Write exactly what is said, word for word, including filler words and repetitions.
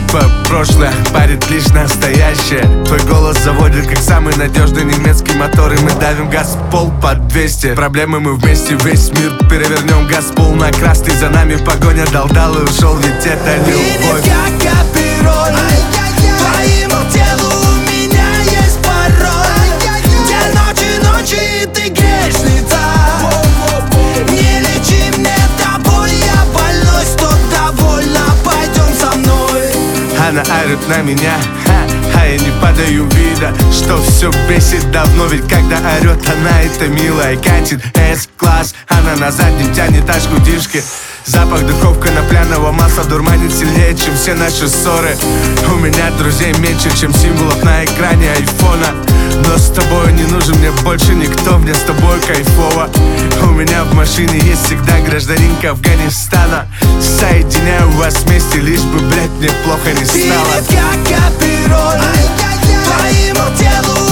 Типа прошлое парит лишь настоящее. Твой голос заводит, как самый надежный немецкий мотор. И мы давим газ в пол под двести. Проблемы мы вместе весь мир перевернем. Газ пол на красный, за нами погоня. Дал-дал и ушел, ведь это любовь. Как капироль, твоему телу у меня есть пароль. Где ночи, ночи, ты грешница. Не лечи мне тобой, я больной, что довольна, пойдем со мной. Она орет на меня, ха, а я не подаю вида, что все бесит давно. Ведь когда орет она, это милая. Катит С-класс, она на заднем тянет аж кудишки. Запах духовка конопляного масла дурманит сильнее, чем все наши ссоры. У меня друзей меньше, чем символов на экране айфона. Но с тобой не нужен мне больше никто, мне с тобой кайфово. У меня в машине есть всегда гражданинка Афганистана. Соединяю вас вместе, лишь бы, блядь, мне плохо не стало. Ты как капироль, твоему телу